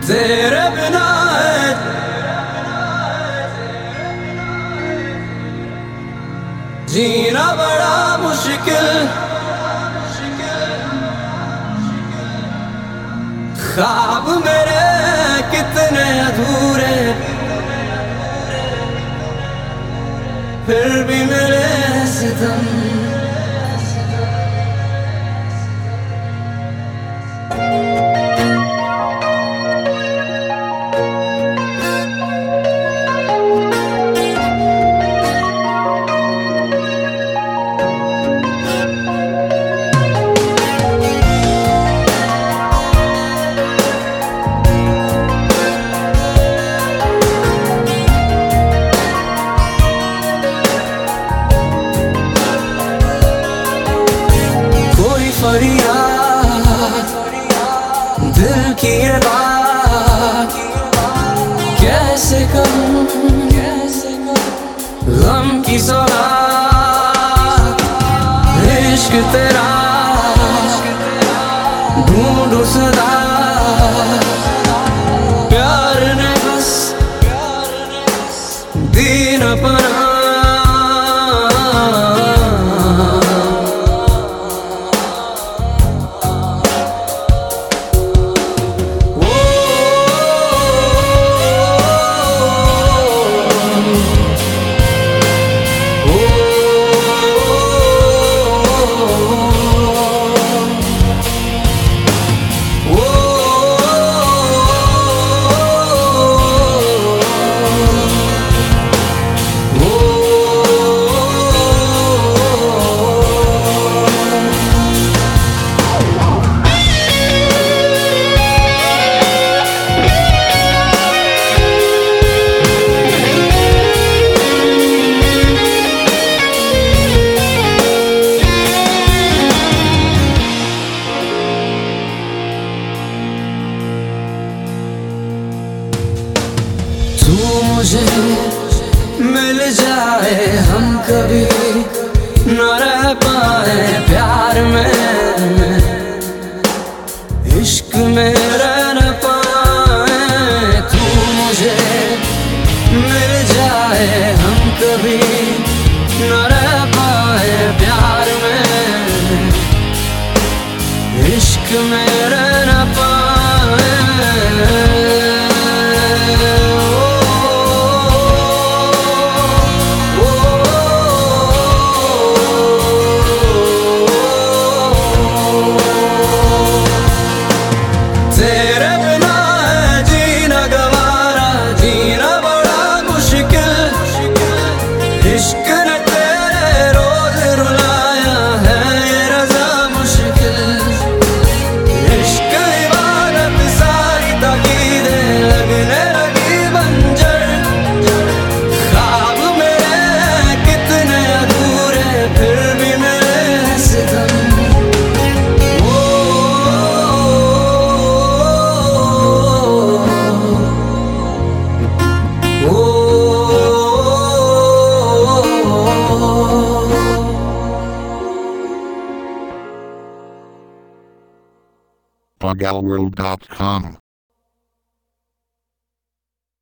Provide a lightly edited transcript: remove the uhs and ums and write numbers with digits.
तेरे बिना है जीना बड़ा मुश्किल, ख्वाब मेरे कितने अधूरे, फिर भी मेरे सितम। फरियाद दिल की ये बात कैसे कहूँ, गम की सौगात इश्क तेरा ढूंढूं सदा, प्यार ने बस दी न पनाह। तू मुझे मिल जाए, हम कभी न रह पाए प्यार में, इश्क में रह न पाए। तू मुझे मिल जाए, हम कभी न रह पाए प्यार में, इश्क में रह न पाए। PuggOutWorld.com